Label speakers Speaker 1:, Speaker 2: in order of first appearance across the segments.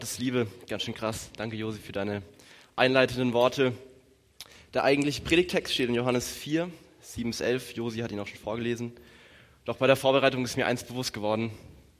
Speaker 1: Das Liebe, ganz schön krass. Danke, Josi, für deine einleitenden Worte. Der eigentliche Predigttext steht in Johannes 4, 7-11. Josi hat ihn auch schon vorgelesen. Doch bei der Vorbereitung ist mir eins bewusst geworden.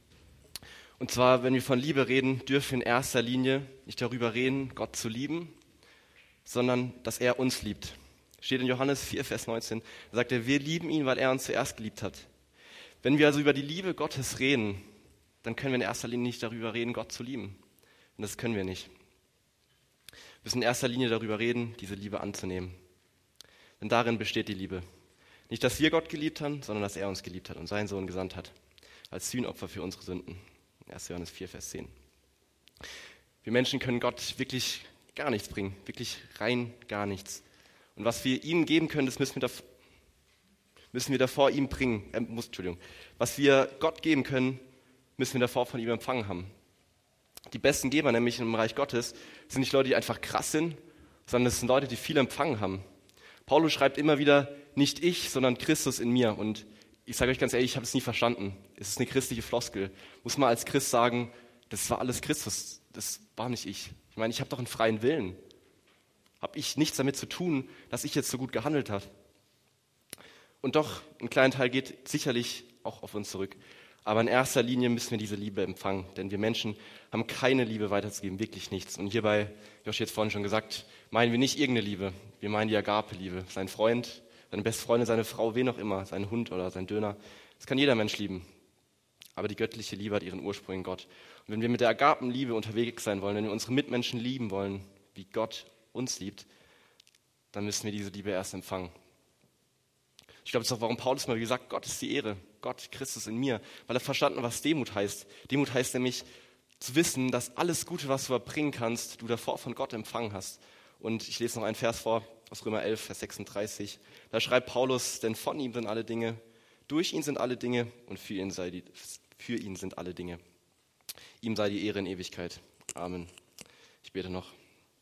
Speaker 1: Und zwar, wenn wir von Liebe reden, dürfen wir in erster Linie nicht darüber reden, Gott zu lieben, sondern dass er uns liebt. Steht in Johannes 4, Vers 19. Da sagt er, wir lieben ihn, weil er uns zuerst geliebt hat. Wenn wir also über die Liebe Gottes reden, dann können wir in erster Linie nicht darüber reden, Gott zu lieben. Und das können wir nicht. Wir müssen in erster Linie darüber reden, diese Liebe anzunehmen. Denn darin besteht die Liebe. Nicht, dass wir Gott geliebt haben, sondern dass er uns geliebt hat und seinen Sohn gesandt hat. Als Sühnopfer für unsere Sünden. 1. Johannes 4, Vers 10. Wir Menschen können Gott wirklich gar nichts bringen. Wirklich rein gar nichts. Und was wir ihm geben können, das müssen wir davor ihm bringen. Was wir Gott geben können, müssen wir davor von ihm empfangen haben. Die besten Geber nämlich im Reich Gottes sind nicht Leute, die einfach krass sind, sondern es sind Leute, die viel empfangen haben. Paulus schreibt immer wieder, nicht ich, sondern Christus in mir. Und ich sage euch ganz ehrlich, ich habe es nie verstanden. Es ist eine christliche Floskel. Muss man als Christ sagen, das war alles Christus, das war nicht ich. Ich meine, ich habe doch einen freien Willen. Habe ich nichts damit zu tun, dass ich jetzt so gut gehandelt habe. Und doch, ein kleiner Teil geht sicherlich auch auf uns zurück. Aber in erster Linie müssen wir diese Liebe empfangen, denn wir Menschen haben keine Liebe weiterzugeben, wirklich nichts. Und hierbei, Josh jetzt vorhin schon gesagt, meinen wir nicht irgendeine Liebe, wir meinen die Agape-Liebe. Sein Freund, seine beste Freundin, seine Frau, wen auch immer, sein Hund oder sein Döner, das kann jeder Mensch lieben. Aber die göttliche Liebe hat ihren Ursprung in Gott. Und wenn wir mit der Agapenliebe unterwegs sein wollen, wenn wir unsere Mitmenschen lieben wollen, wie Gott uns liebt, dann müssen wir diese Liebe erst empfangen. Ich glaube, das ist auch, warum Paulus mal gesagt, Gott ist die Ehre, Gott, Christus in mir, weil er verstanden hat, was Demut heißt. Demut heißt nämlich zu wissen, dass alles Gute, was du erbringen kannst, du davor von Gott empfangen hast. Und ich lese noch einen Vers vor, aus Römer 11, Vers 36. Da schreibt Paulus, denn von ihm sind alle Dinge, durch ihn sind alle Dinge und für ihn sind alle Dinge. Ihm sei die Ehre in Ewigkeit. Amen. Ich bete noch.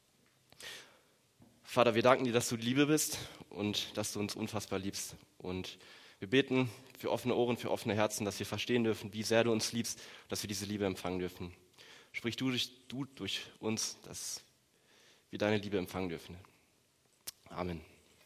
Speaker 1: Vater, wir danken dir, dass du Liebe bist und dass du uns unfassbar liebst. Und wir beten für offene Ohren, für offene Herzen, dass wir verstehen dürfen, wie sehr du uns liebst, dass wir diese Liebe empfangen dürfen. Sprich du durch uns, dass wir deine Liebe empfangen dürfen. Amen.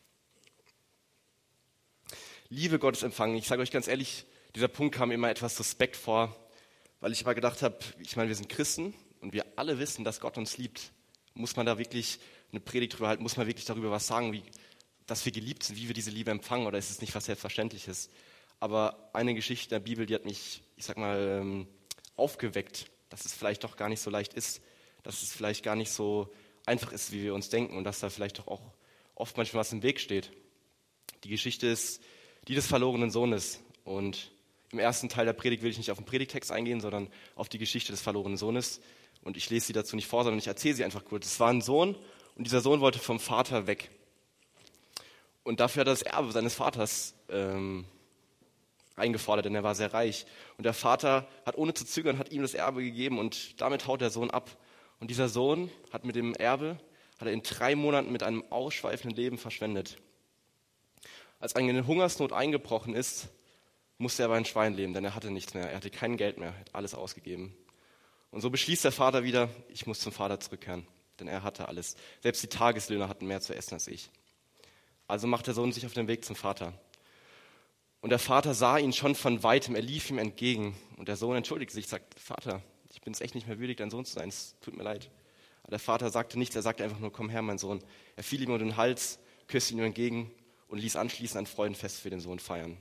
Speaker 1: Liebe Gottes empfangen. Ich sage euch ganz ehrlich, dieser Punkt kam mir immer etwas suspekt vor, weil ich immer gedacht habe, ich meine, wir sind Christen und wir alle wissen, dass Gott uns liebt. Muss man da wirklich eine Predigt drüber halten? Muss man wirklich darüber was sagen, dass wir geliebt sind, wie wir diese Liebe empfangen? Oder ist es nicht was Selbstverständliches? Aber eine Geschichte der Bibel, die hat mich, aufgeweckt, dass es vielleicht doch gar nicht so leicht ist, dass es vielleicht gar nicht so einfach ist, wie wir uns denken und dass da vielleicht doch auch oft manchmal was im Weg steht. Die Geschichte ist die des verlorenen Sohnes. Und im ersten Teil der Predigt will ich nicht auf den Predigtext eingehen, sondern auf die Geschichte des verlorenen Sohnes. Und ich lese sie dazu nicht vor, sondern ich erzähle sie einfach kurz. Es war ein Sohn und dieser Sohn wollte vom Vater weg. Und dafür hat er das Erbe seines Vaters eingefordert, denn er war sehr reich. Und der Vater hat ohne zu zögern, hat ihm das Erbe gegeben und damit haut der Sohn ab. Und dieser Sohn hat mit dem Erbe, hat er in 3 Monaten mit einem ausschweifenden Leben verschwendet. Als eine Hungersnot eingebrochen ist, musste er bei einem Schwein leben, denn er hatte nichts mehr, er hatte kein Geld mehr, er hat alles ausgegeben. Und so beschließt der Vater wieder, ich muss zum Vater zurückkehren, denn er hatte alles. Selbst die Tageslöhner hatten mehr zu essen als ich. Also macht der Sohn sich auf den Weg zum Vater. Und der Vater sah ihn schon von Weitem, er lief ihm entgegen. Und der Sohn entschuldigte sich, sagt, Vater, ich bin es echt nicht mehr würdig, dein Sohn zu sein, es tut mir leid. Aber der Vater sagte nichts, er sagte einfach nur, komm her, mein Sohn. Er fiel ihm um den Hals, küsste ihn entgegen und ließ anschließend ein Freudenfest für den Sohn feiern.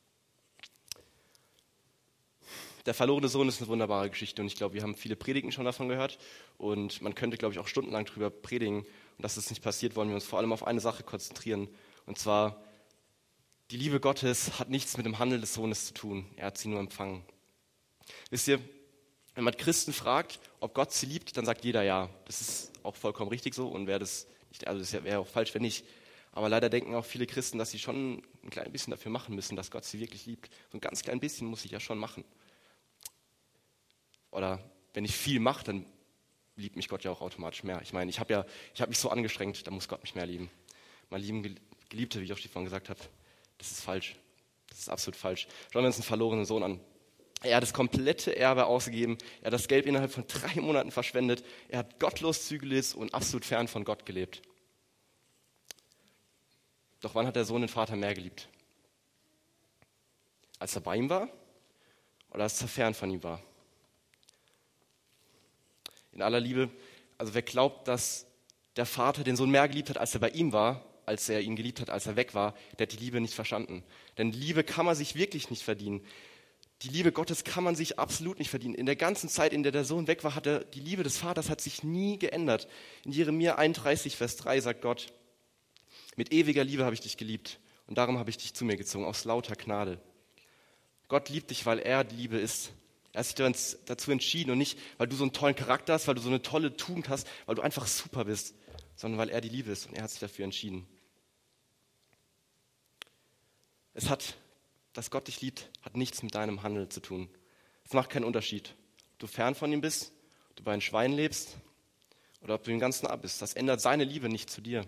Speaker 1: Der verlorene Sohn ist eine wunderbare Geschichte und ich glaube, wir haben viele Predigten schon davon gehört und man könnte, glaube ich, auch stundenlang darüber predigen. Und dass das nicht passiert, wollen wir uns vor allem auf eine Sache konzentrieren. Und zwar, die Liebe Gottes hat nichts mit dem Handeln des Sohnes zu tun. Er hat sie nur empfangen. Wisst ihr, wenn man Christen fragt, ob Gott sie liebt, dann sagt jeder ja. Das ist auch vollkommen richtig so und das wäre auch falsch, wenn nicht. Aber leider denken auch viele Christen, dass sie schon ein klein bisschen dafür machen müssen, dass Gott sie wirklich liebt. So ein ganz klein bisschen muss ich ja schon machen. Oder wenn ich viel mache, dann liebt mich Gott ja auch automatisch mehr. Ich meine, ich habe mich so angestrengt, da muss Gott mich mehr lieben. Mein lieben Geliebte, wie ich auch schon vorhin gesagt habe, das ist falsch. Das ist absolut falsch. Schauen wir uns einen verlorenen Sohn an. Er hat das komplette Erbe ausgegeben. Er hat das Geld innerhalb von 3 Monaten verschwendet. Er hat gottlos zügellos und absolut fern von Gott gelebt. Doch wann hat der Sohn den Vater mehr geliebt? Als er bei ihm war oder als er fern von ihm war? In aller Liebe, also wer glaubt, dass der Vater den Sohn mehr geliebt hat, als er bei ihm war, als er ihn geliebt hat, als er weg war, der hat die Liebe nicht verstanden. Denn Liebe kann man sich wirklich nicht verdienen. Die Liebe Gottes kann man sich absolut nicht verdienen. In der ganzen Zeit, in der der Sohn weg war, die Liebe des Vaters hat sich nie geändert. In Jeremia 31, Vers 3 sagt Gott: Mit ewiger Liebe habe ich dich geliebt und darum habe ich dich zu mir gezogen, aus lauter Gnade. Gott liebt dich, weil er die Liebe ist. Er hat sich dazu entschieden und nicht, weil du so einen tollen Charakter hast, weil du so eine tolle Tugend hast, weil du einfach super bist, sondern weil er die Liebe ist und er hat sich dafür entschieden. Dass Gott dich liebt, hat nichts mit deinem Handeln zu tun. Es macht keinen Unterschied, ob du fern von ihm bist, ob du bei einem Schwein lebst oder ob du ihm ganz nah bist. Das ändert seine Liebe nicht zu dir.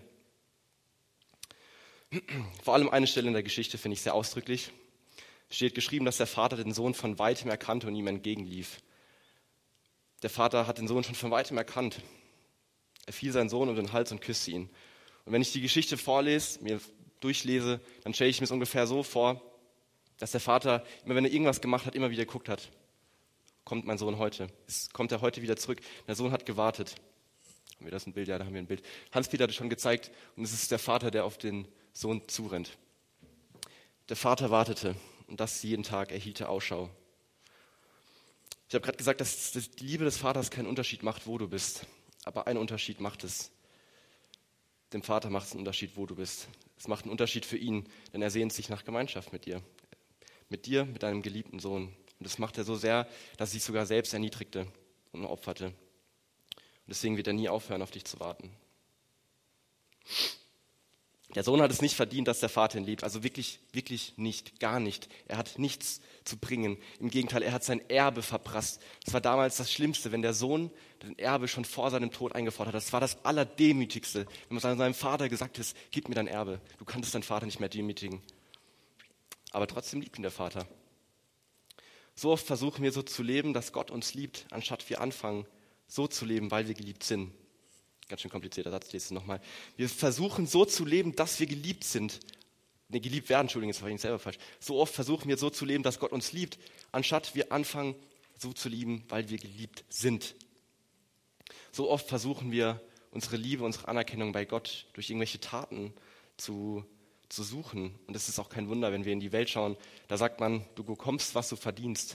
Speaker 1: Vor allem eine Stelle in der Geschichte finde ich sehr ausdrücklich. Es steht geschrieben, dass der Vater den Sohn von weitem erkannte und ihm entgegenlief. Der Vater hat den Sohn schon von weitem erkannt. Er fiel seinen Sohn um den Hals und küsste ihn. Und wenn ich die Geschichte vorlese, mir durchlese, dann stelle ich mir es ungefähr so vor, dass der Vater, immer wenn er irgendwas gemacht hat, immer wieder geguckt hat. Kommt mein Sohn heute? Kommt er heute wieder zurück? Der Sohn hat gewartet. Haben wir das ein Bild? Ja, da haben wir ein Bild. Hans-Peter hat es schon gezeigt und es ist der Vater, der auf den Sohn zurennt. Der Vater wartete und das jeden Tag, er hielt Ausschau. Ich habe gerade gesagt, dass die Liebe des Vaters keinen Unterschied macht, wo du bist. Aber einen Unterschied macht es. Dem Vater macht es einen Unterschied, wo du bist. Es macht einen Unterschied für ihn, denn er sehnt sich nach Gemeinschaft mit dir. Mit dir, mit deinem geliebten Sohn. Und das macht er so sehr, dass er sich sogar selbst erniedrigte und opferte. Und deswegen wird er nie aufhören, auf dich zu warten. Der Sohn hat es nicht verdient, dass der Vater ihn liebt. Also wirklich, wirklich nicht, gar nicht. Er hat nichts zu bringen. Im Gegenteil, er hat sein Erbe verprasst. Das war damals das Schlimmste, wenn der Sohn den Erbe schon vor seinem Tod eingefordert hat. Das war das Allerdemütigste. Wenn man seinem Vater gesagt hat, gib mir dein Erbe. Du kannst deinen Vater nicht mehr demütigen. Aber trotzdem liebt ihn der Vater. So oft versuchen wir so zu leben, dass Gott uns liebt, anstatt wir anfangen, so zu leben, weil wir geliebt sind. Ganz schön komplizierter Satz, lese es nochmal. Wir versuchen so zu leben, dass wir geliebt sind. Geliebt werden, Entschuldigung, jetzt war ich selber falsch. So oft versuchen wir so zu leben, dass Gott uns liebt, anstatt wir anfangen, so zu lieben, weil wir geliebt sind. So oft versuchen wir, unsere Liebe, unsere Anerkennung bei Gott durch irgendwelche Taten zu suchen. Und es ist auch kein Wunder, wenn wir in die Welt schauen, da sagt man, du bekommst, was du verdienst.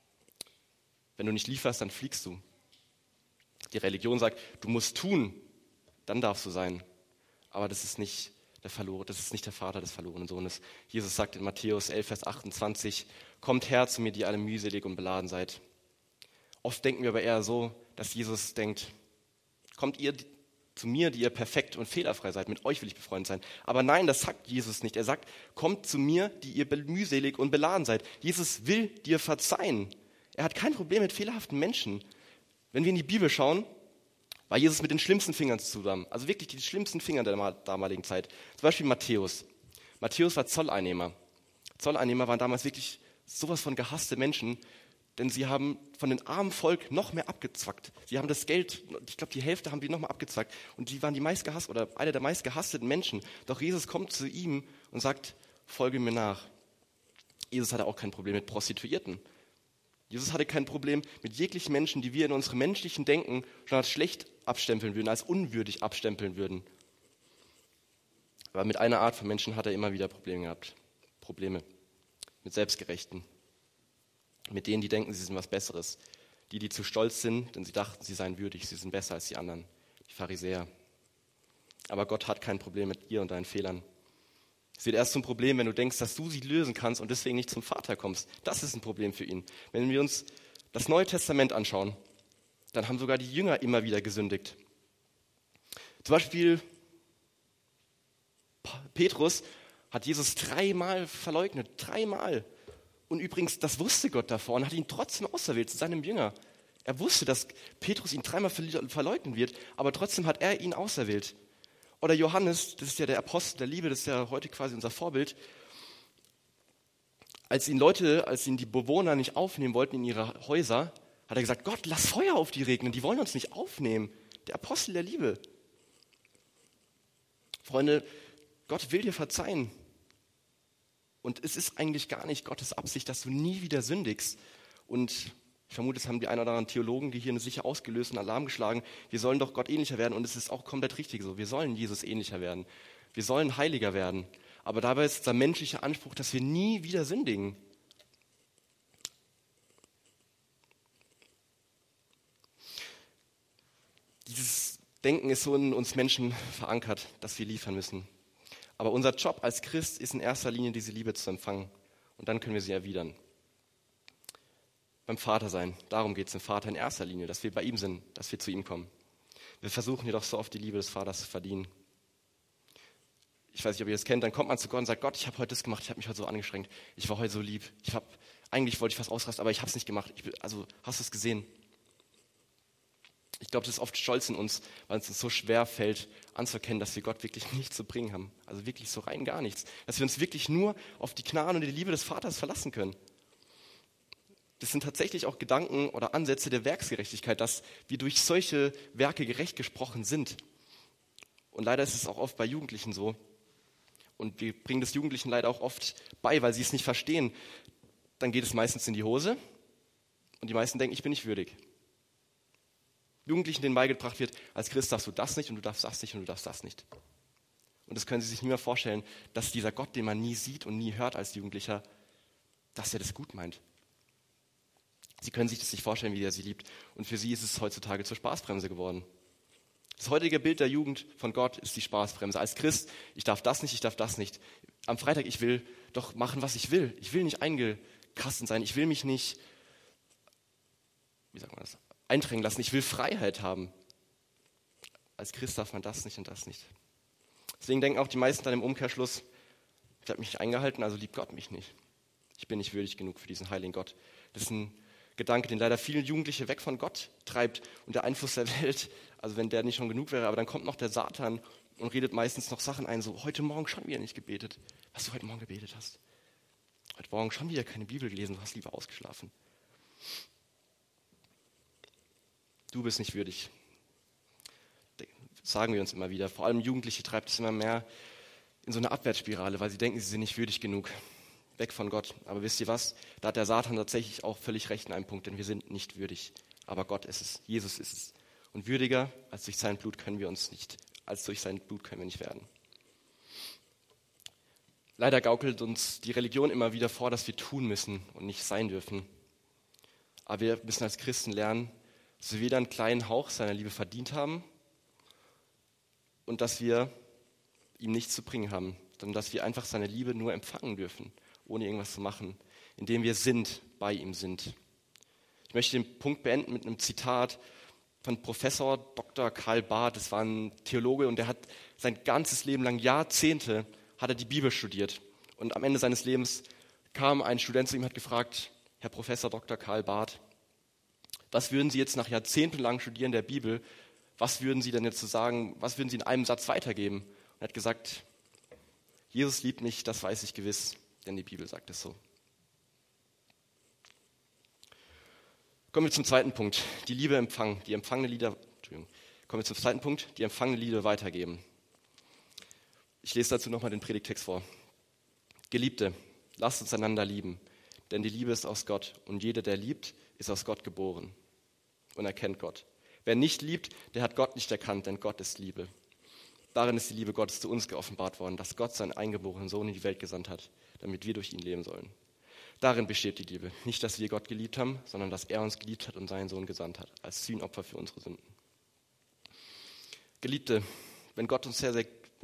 Speaker 1: Wenn du nicht lieferst, dann fliegst du. Die Religion sagt, du musst tun, dann darfst du sein. Aber das ist nicht der Vater des verlorenen Sohnes. Jesus sagt in Matthäus 11, Vers 28, kommt her zu mir, die alle mühselig und beladen seid. Oft denken wir aber eher so, dass Jesus denkt, kommt ihr zu mir, die ihr perfekt und fehlerfrei seid, mit euch will ich befreundet sein. Aber nein, das sagt Jesus nicht. Er sagt, kommt zu mir, die ihr mühselig und beladen seid. Jesus will dir verzeihen. Er hat kein Problem mit fehlerhaften Menschen. Wenn wir in die Bibel schauen, war Jesus mit den schlimmsten Fingern zusammen. Also wirklich die schlimmsten Finger der damaligen Zeit. Zum Beispiel Matthäus. Matthäus war Zolleinnehmer. Zolleinnehmer waren damals wirklich sowas von gehasste Menschen, denn sie haben von dem armen Volk noch mehr abgezwackt. Sie haben das Geld, ich glaube die Hälfte haben die noch mal abgezwackt. Und die waren die meistgehassten oder einer der meistgehassten Menschen. Doch Jesus kommt zu ihm und sagt, folge mir nach. Jesus hatte auch kein Problem mit Prostituierten. Jesus hatte kein Problem mit jeglichen Menschen, die wir in unserem menschlichen Denken schon als schlecht abstempeln würden, als unwürdig abstempeln würden. Aber mit einer Art von Menschen hat er immer wieder Probleme gehabt. Probleme mit Selbstgerechten. Mit denen, die denken, sie sind was Besseres. Die zu stolz sind, denn sie dachten, sie seien würdig, sie sind besser als die anderen. Die Pharisäer. Aber Gott hat kein Problem mit dir und deinen Fehlern. Es wird erst zum Problem, wenn du denkst, dass du sie lösen kannst und deswegen nicht zum Vater kommst. Das ist ein Problem für ihn. Wenn wir uns das Neue Testament anschauen, dann haben sogar die Jünger immer wieder gesündigt. Zum Beispiel Petrus hat Jesus 3-mal verleugnet. 3-mal. Und übrigens, das wusste Gott davor und hat ihn trotzdem auserwählt zu seinem Jünger. Er wusste, dass Petrus ihn 3-mal verleugnen wird, aber trotzdem hat er ihn auserwählt. Oder Johannes, das ist ja der Apostel der Liebe, das ist ja heute quasi unser Vorbild. Als ihn die Bewohner nicht aufnehmen wollten in ihre Häuser, hat er gesagt, Gott, lass Feuer auf die regnen, die wollen uns nicht aufnehmen. Der Apostel der Liebe. Freunde, Gott will dir verzeihen. Und es ist eigentlich gar nicht Gottes Absicht, dass du nie wieder sündigst. Und ich vermute, es haben die ein oder anderen Theologen, die hier eine sicher ausgelösten Alarm geschlagen. Wir sollen doch Gott ähnlicher werden und es ist auch komplett richtig so. Wir sollen Jesus ähnlicher werden. Wir sollen heiliger werden. Aber dabei ist der menschliche Anspruch, dass wir nie wieder sündigen. Dieses Denken ist so in uns Menschen verankert, dass wir liefern müssen. Aber unser Job als Christ ist in erster Linie, diese Liebe zu empfangen. Und dann können wir sie erwidern. Beim Vater sein, darum geht es dem Vater in erster Linie, dass wir bei ihm sind, dass wir zu ihm kommen. Wir versuchen jedoch so oft die Liebe des Vaters zu verdienen. Ich weiß nicht, ob ihr das kennt, dann kommt man zu Gott und sagt, Gott, ich habe heute das gemacht, ich habe mich heute so angestrengt, ich war heute so lieb, eigentlich wollte ich was ausrasten, aber ich habe es nicht gemacht. Hast du es gesehen? Ich glaube, das ist oft Stolz in uns, weil es uns so schwer fällt, anzuerkennen, dass wir Gott wirklich nichts zu bringen haben. Also wirklich so rein gar nichts. Dass wir uns wirklich nur auf die Gnade und die Liebe des Vaters verlassen können. Das sind tatsächlich auch Gedanken oder Ansätze der Werksgerechtigkeit, dass wir durch solche Werke gerecht gesprochen sind. Und leider ist es auch oft bei Jugendlichen so. Und wir bringen das Jugendlichen leider auch oft bei, weil sie es nicht verstehen. Dann geht es meistens in die Hose und die meisten denken, ich bin nicht würdig. Jugendlichen, denen beigebracht wird, als Christ darfst du das nicht und du darfst das nicht und du darfst das nicht. Und das können sie sich nie mehr vorstellen, dass dieser Gott, den man nie sieht und nie hört als Jugendlicher, dass er das gut meint. Sie können sich das nicht vorstellen, wie er sie liebt. Und für sie ist es heutzutage zur Spaßbremse geworden. Das heutige Bild der Jugend von Gott ist die Spaßbremse. Als Christ, ich darf das nicht, ich darf das nicht. Am Freitag, ich will doch machen, was ich will. Ich will nicht eingekastet sein. Ich will mich nicht, eindrängen lassen. Ich will Freiheit haben. Als Christ darf man das nicht und das nicht. Deswegen denken auch die meisten dann im Umkehrschluss, ich habe mich nicht eingehalten, also liebt Gott mich nicht. Ich bin nicht würdig genug für diesen heiligen Gott. Das ist ein Gedanke, den leider viele Jugendliche weg von Gott treibt und der Einfluss der Welt, also wenn der nicht schon genug wäre, aber dann kommt noch der Satan und redet meistens noch Sachen ein, so heute Morgen schon wieder nicht gebetet, was du heute Morgen gebetet hast. Heute Morgen schon wieder keine Bibel gelesen, du hast lieber ausgeschlafen. Du bist nicht würdig. Das sagen wir uns immer wieder. Vor allem Jugendliche treibt es immer mehr in so eine Abwärtsspirale, weil sie denken, sie sind nicht würdig genug. Weg von Gott. Aber wisst ihr was? Da hat der Satan tatsächlich auch völlig recht in einem Punkt, denn wir sind nicht würdig. Aber Gott ist es, Jesus ist es. Und würdiger als durch sein Blut können wir uns nicht, als durch sein Blut können wir nicht werden. Leider gaukelt uns die Religion immer wieder vor, dass wir tun müssen und nicht sein dürfen. Aber wir müssen als Christen lernen, dass wir weder einen kleinen Hauch seiner Liebe verdient haben und dass wir ihm nichts zu bringen haben, sondern dass wir einfach seine Liebe nur empfangen dürfen, ohne irgendwas zu machen, indem wir bei ihm sind. Ich möchte den Punkt beenden mit einem Zitat von Professor Dr. Karl Barth. Das war ein Theologe und der hat sein ganzes Leben lang, Jahrzehnte, hat er die Bibel studiert. Und am Ende seines Lebens kam ein Student zu ihm und hat gefragt, Herr Professor Dr. Karl Barth, was würden Sie jetzt nach jahrzehntelang Studieren der Bibel, was würden Sie denn jetzt so sagen, was würden Sie in einem Satz weitergeben? Und er hat gesagt, Jesus liebt mich, das weiß ich gewiss, denn die Bibel sagt es so. Kommen wir zum zweiten Punkt, die Liebe empfangen, Kommen wir zum zweiten Punkt, die empfangene Liebe weitergeben. Ich lese dazu nochmal den Predigttext vor. Geliebte, lasst uns einander lieben, denn die Liebe ist aus Gott und jeder, der liebt, ist aus Gott geboren und erkennt Gott. Wer nicht liebt, der hat Gott nicht erkannt, denn Gott ist Liebe. Darin ist die Liebe Gottes zu uns geoffenbart worden, dass Gott seinen eingeborenen Sohn in die Welt gesandt hat, damit wir durch ihn leben sollen. Darin besteht die Liebe. Nicht, dass wir Gott geliebt haben, sondern dass er uns geliebt hat und seinen Sohn gesandt hat, als Sühnopfer für unsere Sünden. Geliebte, wenn Gott uns so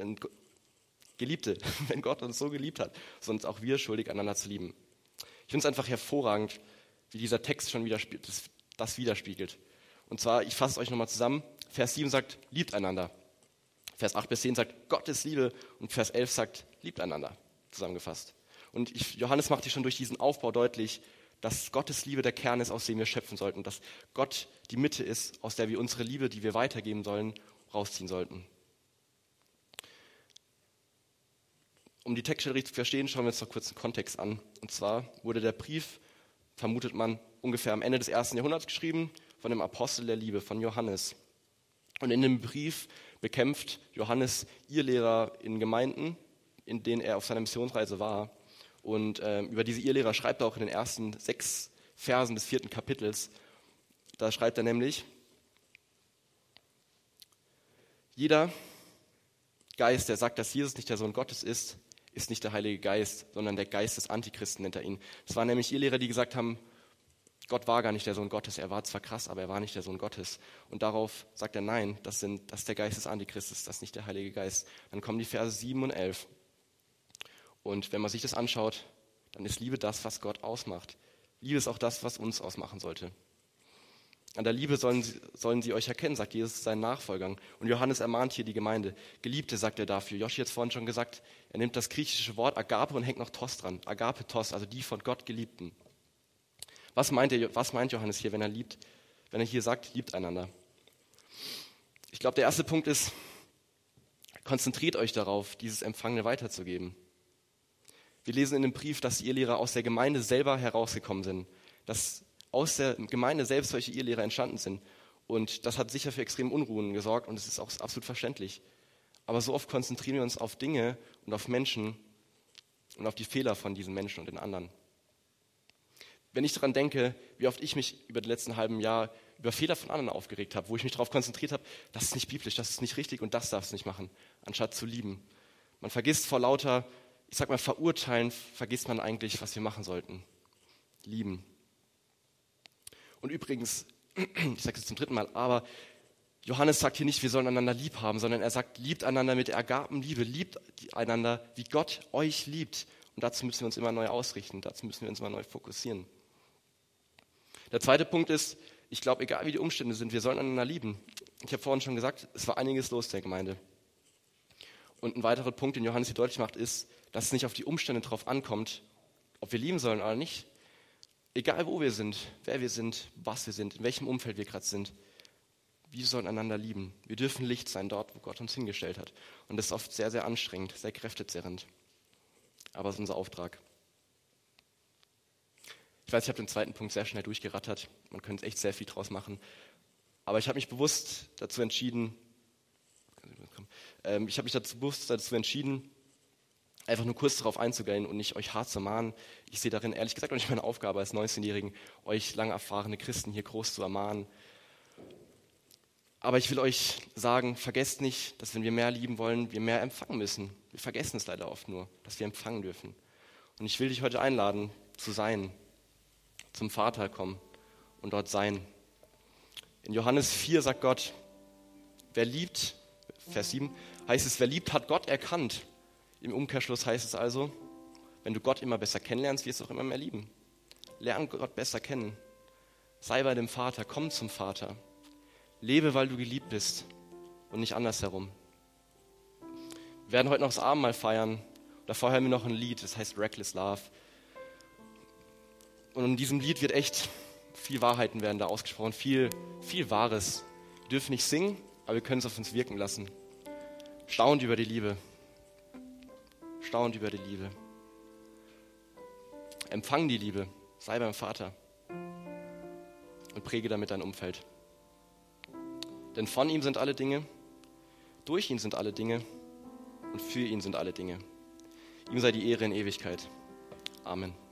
Speaker 1: geliebt hat, sind uns auch wir schuldig, einander zu lieben. Ich finde es einfach hervorragend, wie dieser Text schon das widerspiegelt. Und zwar, ich fasse es euch nochmal zusammen, Vers 7 sagt, liebt einander. Vers 8 bis 10 sagt, Gott ist Liebe und Vers 11 sagt, liebt einander, zusammengefasst. Und Johannes macht hier schon durch diesen Aufbau deutlich, dass Gottes Liebe der Kern ist, aus dem wir schöpfen sollten, dass Gott die Mitte ist, aus der wir unsere Liebe, die wir weitergeben sollen, rausziehen sollten. Um die Textstelle richtig zu verstehen, schauen wir uns noch kurz den Kontext an. Und zwar wurde der Brief, vermutet man, ungefähr am Ende des 1. Jahrhunderts geschrieben von dem Apostel der Liebe, von Johannes. Und in dem Brief bekämpft Johannes Irrlehrer in Gemeinden, in denen er auf seiner Missionsreise war. Und über diese Irrlehrer schreibt er auch in den ersten 6 Versen des 4. Kapitels. Da schreibt er nämlich: Jeder Geist, der sagt, dass Jesus nicht der Sohn Gottes ist nicht der Heilige Geist, sondern der Geist des Antichristen nennt er ihn. Das waren nämlich Irrlehrer, die gesagt haben, Gott war gar nicht der Sohn Gottes. Er war zwar krass, aber er war nicht der Sohn Gottes. Und darauf sagt er, nein, das ist der Geist des Antichristes, das ist nicht der Heilige Geist. Dann kommen die Verse 7 und 11. Und wenn man sich das anschaut, dann ist Liebe das, was Gott ausmacht. Liebe ist auch das, was uns ausmachen sollte. An der Liebe sollen sie euch erkennen, sagt Jesus seinen Nachfolgern. Und Johannes ermahnt hier die Gemeinde. Geliebte, sagt er dafür. Joshi hat es vorhin schon gesagt, er nimmt das griechische Wort Agape und hängt noch Tos dran. Agape Tos, also die von Gott Geliebten. Was meint Johannes hier, wenn er hier sagt, liebt einander? Ich glaube, der erste Punkt ist, konzentriert euch darauf, dieses Empfangene weiterzugeben. Wir lesen in dem Brief, dass die Irrlehrer aus der Gemeinde selber herausgekommen sind, dass aus der Gemeinde selbst solche Irrlehrer entstanden sind. Und das hat sicher für extreme Unruhen gesorgt und es ist auch absolut verständlich. Aber so oft konzentrieren wir uns auf Dinge und auf Menschen und auf die Fehler von diesen Menschen und den anderen. Wenn ich daran denke, wie oft ich mich über die letzten halben Jahr über Fehler von anderen aufgeregt habe, wo ich mich darauf konzentriert habe, das ist nicht biblisch, das ist nicht richtig und das darfst du nicht machen, anstatt zu lieben. Man vergisst vor lauter, verurteilen, vergisst man eigentlich, was wir machen sollten. Lieben. Und übrigens, ich sage es zum 3. Mal, aber Johannes sagt hier nicht, wir sollen einander lieb haben, sondern er sagt, liebt einander mit der Agapenliebe, liebt einander, wie Gott euch liebt. Und dazu müssen wir uns immer neu ausrichten, dazu müssen wir uns immer neu fokussieren. Der zweite Punkt ist, ich glaube, egal wie die Umstände sind, wir sollen einander lieben. Ich habe vorhin schon gesagt, es war einiges los in der Gemeinde. Und ein weiterer Punkt, den Johannes hier deutlich macht, ist, dass es nicht auf die Umstände drauf ankommt, ob wir lieben sollen oder nicht. Egal wo wir sind, wer wir sind, was wir sind, in welchem Umfeld wir gerade sind, wir sollen einander lieben. Wir dürfen Licht sein dort, wo Gott uns hingestellt hat. Und das ist oft sehr, sehr anstrengend, sehr kräftezerrend. Aber es ist unser Auftrag. Ich weiß, ich habe den zweiten Punkt sehr schnell durchgerattert. Man könnte echt sehr viel draus machen. Aber ich habe mich bewusst dazu entschieden, einfach nur kurz darauf einzugehen und nicht euch hart zu mahnen. Ich sehe darin ehrlich gesagt auch nicht meine Aufgabe als 19-Jährigen, euch lang erfahrene Christen hier groß zu ermahnen. Aber ich will euch sagen, vergesst nicht, dass wenn wir mehr lieben wollen, wir mehr empfangen müssen. Wir vergessen es leider oft nur, dass wir empfangen dürfen. Und ich will dich heute einladen, zu sein, zum Vater kommen und dort sein. In Johannes 4 sagt Gott, wer liebt, Vers 7, heißt es, wer liebt, hat Gott erkannt. Im Umkehrschluss heißt es also, wenn du Gott immer besser kennenlernst, wirst du auch immer mehr lieben. Lern Gott besser kennen. Sei bei dem Vater, komm zum Vater. Lebe, weil du geliebt bist und nicht andersherum. Wir werden heute noch das Abendmahl feiern. Davor hören wir noch ein Lied, das heißt Reckless Love. Und in diesem Lied wird echt viel Wahrheiten werden da ausgesprochen, viel Wahres. Wir dürfen nicht singen, aber wir können es auf uns wirken lassen. Staunt über die Liebe. Staunt über die Liebe. Empfang die Liebe. Sei beim Vater. Und präge damit dein Umfeld. Denn von ihm sind alle Dinge, durch ihn sind alle Dinge und für ihn sind alle Dinge. Ihm sei die Ehre in Ewigkeit. Amen.